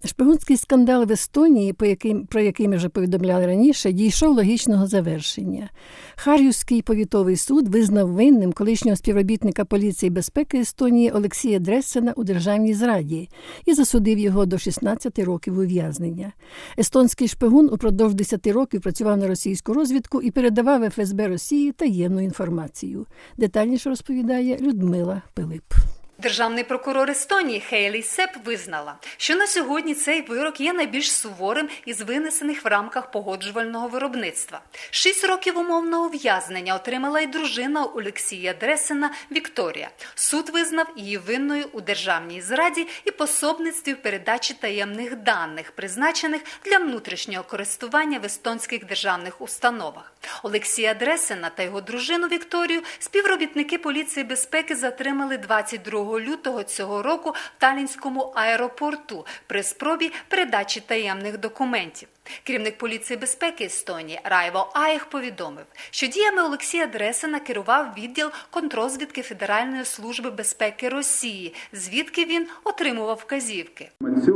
Шпигунський скандал в Естонії, про який ми вже повідомляли раніше, дійшов логічного завершення. Харківський повітовий суд визнав винним колишнього співробітника поліції безпеки Естонії Олексія Дресена у державній зраді і засудив його до 16 років ув'язнення. Естонський шпигун упродовж 10 років працював на російську розвідку і передавав ФСБ Росії таємну інформацію. Детальніше розповідає Людмила Пилип. Державний прокурор Естонії Хейлі Сеп визнала, що на сьогодні цей вирок є найбільш суворим із винесених в рамках погоджувального виробництва. 6 років умовного ув'язнення отримала й дружина Олексія Дресена Вікторія. Суд визнав її винною у державній зраді і пособництві в передачі таємних даних, призначених для внутрішнього користування в естонських державних установах. Олексія Дресена та його дружину Вікторію співробітники поліції безпеки затримали 22 лютого цього року в Таллінському аеропорту при спробі передачі таємних документів. Керівник поліції безпеки Естонії Райво Аєх повідомив, що діями Олексія Дресена керував відділ контррозвідки Федеральної служби безпеки Росії, звідки він отримував вказівки.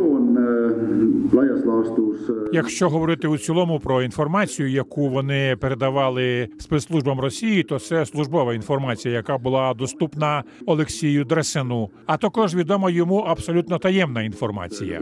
Якщо говорити у цілому про інформацію, яку вони передавали спецслужбам Росії, то це службова інформація, яка була доступна Олексію Дресену, а також відома йому абсолютно таємна інформація.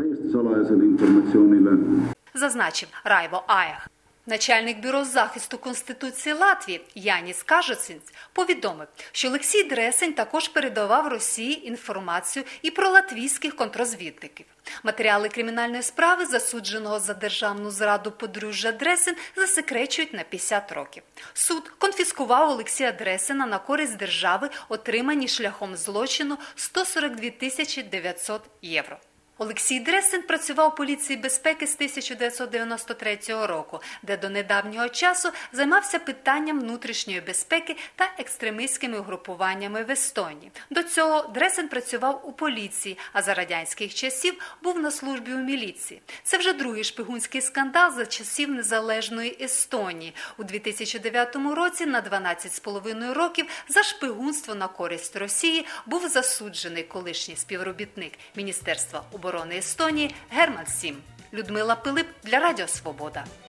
Зазначив Райво Аєх. Начальник бюро захисту Конституції Латвії Яніс Кажоцинц повідомив, що Олексій Дресень також передавав Росії інформацію і про латвійських контррозвідників. Матеріали кримінальної справи засудженого за державну зраду подружжя Дресен засекречують на 50 років. Суд конфіскував Олексія Дресена на користь держави, отримані шляхом злочину 142 900 євро. Олексій Дресен працював у поліції безпеки з 1993 року, де до недавнього часу займався питанням внутрішньої безпеки та екстремістськими угрупуваннями в Естонії. До цього Дресен працював у поліції, а за радянських часів був на службі у міліції. Це вже другий шпигунський скандал за часів незалежної Естонії. У 2009 році на 12,5 років за шпигунство на користь Росії був засуджений колишній співробітник Міністерства оборони Естонії Герман Сім. Людмила Пилип для Радіо Свобода.